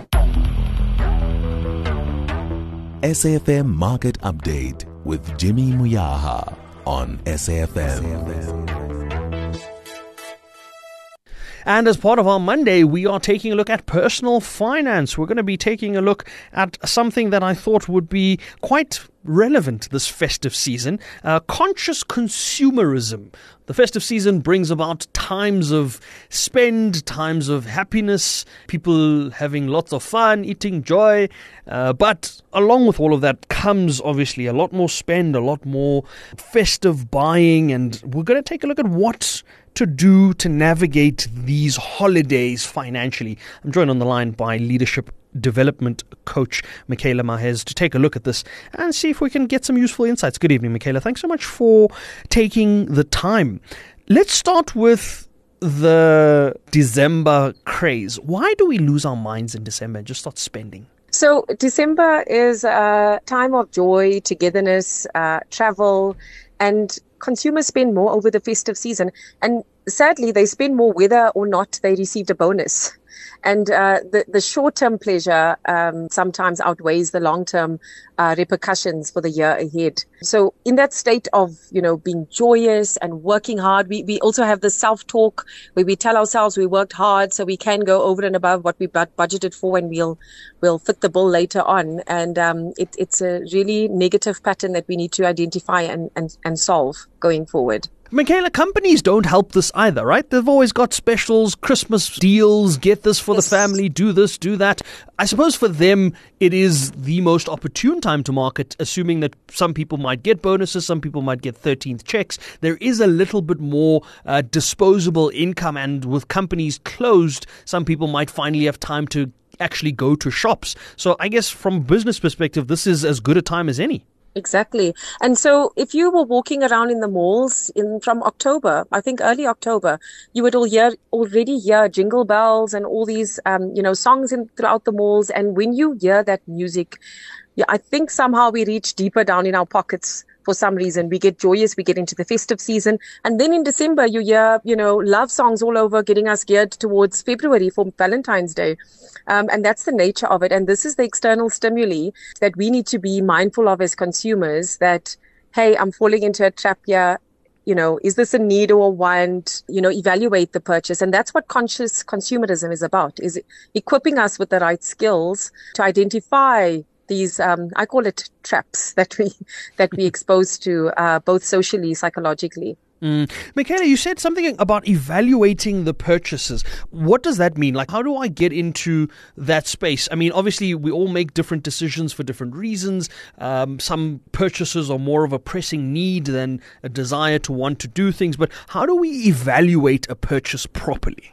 [SPEAKER 1] S A F M Market Update with Jimmy Moyaha on S A F M.
[SPEAKER 2] And as part of our Monday, we are taking a look at personal finance. We're going to be taking a look at something that I thought would be quite relevant this festive season, uh, conscious consumerism. The festive season brings about times of spend, times of happiness, people having lots of fun, eating joy. Uh, but along with all of that comes obviously a lot more spend, a lot more festive buying. And we're going to take a look at what to do to navigate these holidays financially. I'm joined on the line by leadership development coach Michaela Mahez to take a look at this and see if we can get some useful insights. Good evening, Michaela. Thanks so much for taking the time. Let's start with the December craze. Why do we lose our minds in December and just start spending?
[SPEAKER 11] So December is a time of joy, togetherness, uh, travel, and consumers spend more over the festive season. And sadly, they spend more whether or not they received a bonus. And uh, the, the short-term pleasure um, sometimes outweighs the long-term uh, repercussions for the year ahead. So in that state of, you know, being joyous and working hard, we, we also have the self-talk where we tell ourselves we worked hard so we can go over and above what we budgeted for, and we'll we'll fit the bill later on. And um, it, it's a really negative pattern that we need to identify and, and, and solve going forward.
[SPEAKER 2] Michaela, companies don't help this either, right? They've always got specials, Christmas deals, get this for yes. the family, do this, do that. I suppose for them, it is the most opportune time to market, assuming that some people might get bonuses, some people might get thirteenth checks. There is a little bit more uh, disposable income, and with companies closed, some people might finally have time to actually go to shops. So I guess from a business perspective, this is as good a time as any.
[SPEAKER 11] Exactly. And so if you were walking around in the malls in from October, I think early October, you would all hear, already hear jingle bells and all these, um, you know, songs in, throughout the malls. And when you hear that music, yeah, I think somehow we reach deeper down in our pockets. For some reason, we get joyous, we get into the festive season. And then in December, you hear, you know, love songs all over, getting us geared towards February for Valentine's Day. Um, and that's the nature of it. And this is the external stimuli that we need to be mindful of as consumers, that, hey, I'm falling into a trap here. You know, is this a need or a want? You know, evaluate the purchase. And that's what conscious consumerism is about, is equipping us with the right skills to identify these, um, I call it traps that we that we expose to uh, both socially, psychologically.
[SPEAKER 2] Mm. Michaela, you said something about evaluating the purchases. What does that mean? Like, how do I get into that space? I mean, obviously, we all make different decisions for different reasons. Um, some purchases are more of a pressing need than a desire to want to do things. But how do we evaluate a purchase properly?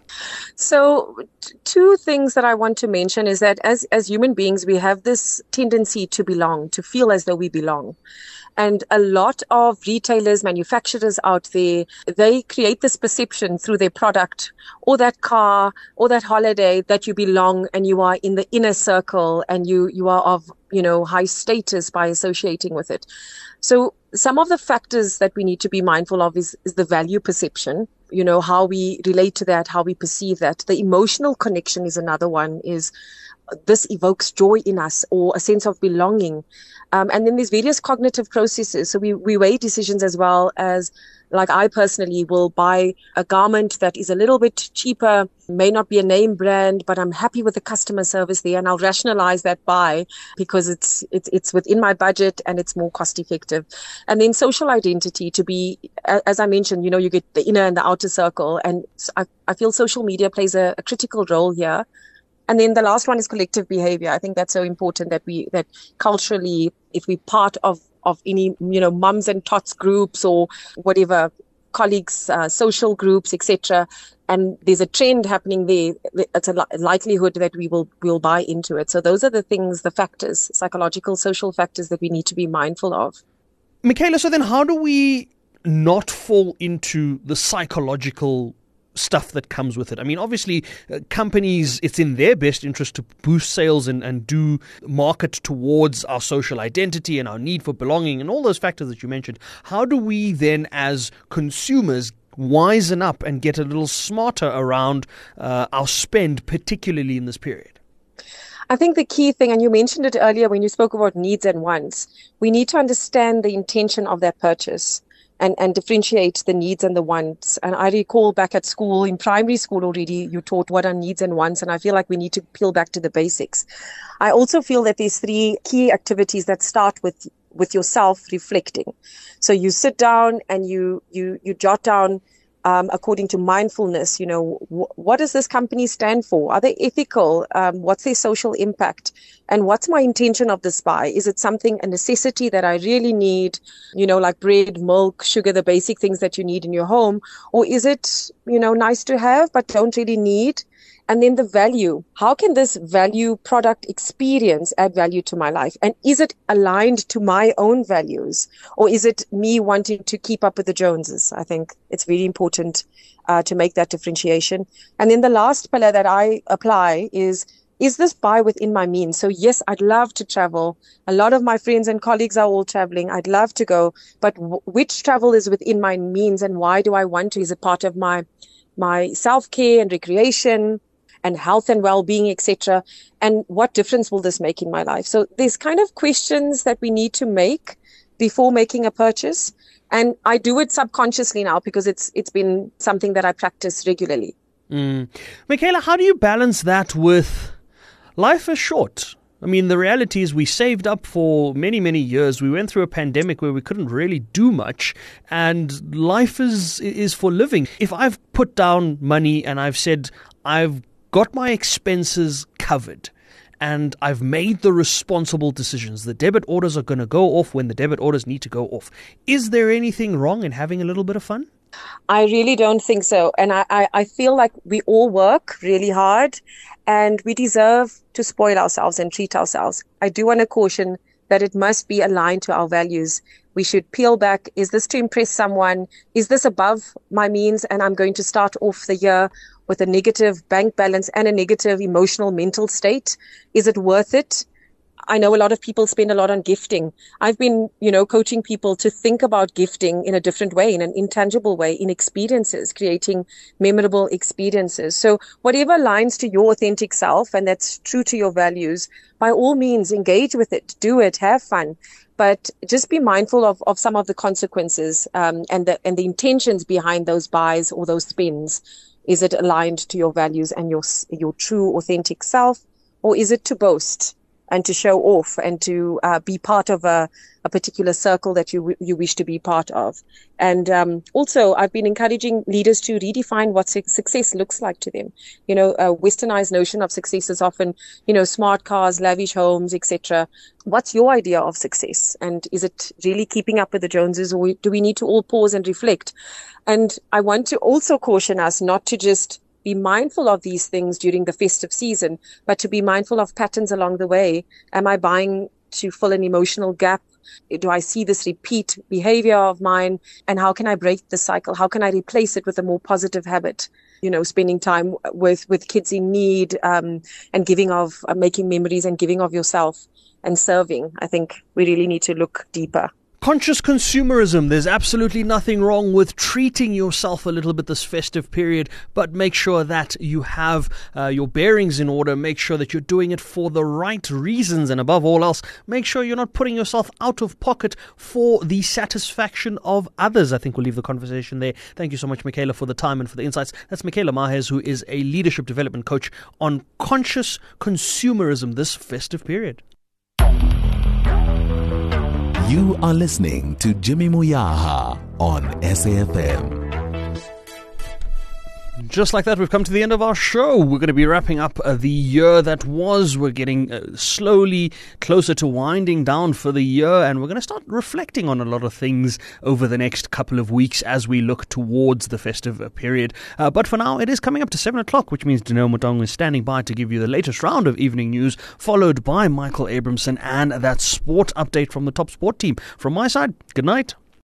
[SPEAKER 11] So t- two things that I want to mention is that as, as human beings, we have this tendency to belong, to feel as though we belong. And a lot of retailers, manufacturers out there, they create this perception through their product or that car or that holiday that you belong and you are in the inner circle and you, you are of, you know, high status by associating with it. So some of the factors that we need to be mindful of is, is the value perception, you know, how we relate to that, how we perceive that. The emotional connection is another one, is this evokes joy in us or a sense of belonging. Um, and then there's various cognitive processes. So we, we weigh decisions as well as, like I personally will buy a garment that is a little bit cheaper, may not be a name brand, but I'm happy with the customer service there, and I'll rationalize that buy because it's it's it's within my budget and it's more cost effective. And then social identity, to be, as I mentioned, you know, you get the inner and the outer circle, and I, I feel social media plays a, a critical role here. And then the last one is collective behavior. I think that's so important that we, that culturally, if we're part of, of any, you know, mums and tots groups or whatever colleagues, uh, social groups, et cetera, and there's a trend happening there, it's a li- likelihood that we will will buy into it. So those are the things, the factors, psychological, social factors that we need to be mindful of.
[SPEAKER 2] Michaela, so then how do we not fall into the psychological stuff that comes with it? I mean, obviously, uh, companies, it's in their best interest to boost sales and, and do market towards our social identity and our need for belonging and all those factors that you mentioned. How do we then, as consumers, wisen up and get a little smarter around uh, our spend, particularly in this period?
[SPEAKER 11] I think the key thing, and you mentioned it earlier when you spoke about needs and wants, we need to understand the intention of that purchase and, and differentiate the needs and the wants. And I recall back at school, in primary school already, you taught what are needs and wants, and I feel like we need to peel back to the basics. I also feel that there's three key activities that start with with yourself reflecting. So you sit down and you you you jot down Um, according to mindfulness, you know, wh- what does this company stand for? Are they ethical? Um, what's their social impact? And what's my intention of this buy? Is it something, a necessity that I really need, you know, like bread, milk, sugar, the basic things that you need in your home? Or is it, you know, nice to have, but don't really need? And then the value. How can this value product experience add value to my life? And is it aligned to my own values? Or is it me wanting to keep up with the Joneses? I think it's very important uh, to make that differentiation. And then the last pillar that I apply is, is this buy within my means? So yes, I'd love to travel. A lot of my friends and colleagues are all traveling. I'd love to go, but w- which travel is within my means and why do I want to? Is it part of my, my self-care and recreation and health and well-being, et cetera? And what difference will this make in my life? So there's kind of questions that we need to make before making a purchase. And I do it subconsciously now because it's it's been something that I practice regularly.
[SPEAKER 2] Mm. Michaela, how do you balance that with life is short? I mean, the reality is we saved up for many, many years. We went through a pandemic where we couldn't really do much, and life is is for living. If I've put down money and I've said I've got my expenses covered and I've made the responsible decisions, the debit orders are going to go off when the debit orders need to go off, is there anything wrong in having a little bit of fun?
[SPEAKER 11] I really don't think so. And I, I, I feel like we all work really hard and we deserve to spoil ourselves and treat ourselves. I do want to caution that it must be aligned to our values. We should peel back. Is this to impress someone? Is this above my means? And I'm going to start off the year with a negative bank balance and a negative emotional mental state. Is it worth it? I know a lot of people spend a lot on gifting. I've been, you know, coaching people to think about gifting in a different way, in an intangible way, in experiences, creating memorable experiences. So whatever aligns to your authentic self and that's true to your values, by all means, engage with it, do it, have fun. But just be mindful of, of some of the consequences um, and the and the intentions behind those buys or those spends. Is it aligned to your values and your your true authentic self, or is it to boast and to show off and to uh, be part of a, a particular circle that you you wish to be part of? And um, also, I've been encouraging leaders to redefine what su- success looks like to them. You know, a westernized notion of success is often, you know, smart cars, lavish homes, et cetera. What's your idea of success? And is it really keeping up with the Joneses, or do we need to all pause and reflect? And I want to also caution us not to just be mindful of these things during the festive season, but to be mindful of patterns along the way. Am I buying to fill an emotional gap? Do I see this repeat behavior of mine? And how can I break the cycle? How can I replace it with a more positive habit? You know, spending time with, with kids in need, um, and giving of, uh, making memories and giving of yourself and serving. I think we really need to look deeper.
[SPEAKER 2] Conscious consumerism. There's absolutely nothing wrong with treating yourself a little bit this festive period, but make sure that you have uh, your bearings in order. Make sure that you're doing it for the right reasons. And above all else, make sure you're not putting yourself out of pocket for the satisfaction of others. I think we'll leave the conversation there. Thank you so much, Michaela, for the time and for the insights. That's Michaela Mahes, who is a leadership development coach on conscious consumerism this festive period.
[SPEAKER 1] You are listening to Jimmy Moyaha on S A F M.
[SPEAKER 2] Just like that, we've come to the end of our show. We're going to be wrapping up uh, the year that was. We're getting uh, slowly closer to winding down for the year, and we're going to start reflecting on a lot of things over the next couple of weeks as we look towards the festive uh, period. Uh, but for now, it is coming up to seven o'clock, which means Danelle Motong is standing by to give you the latest round of evening news, followed by Michael Abramson and that sport update from the Top Sport team. From my side, good night.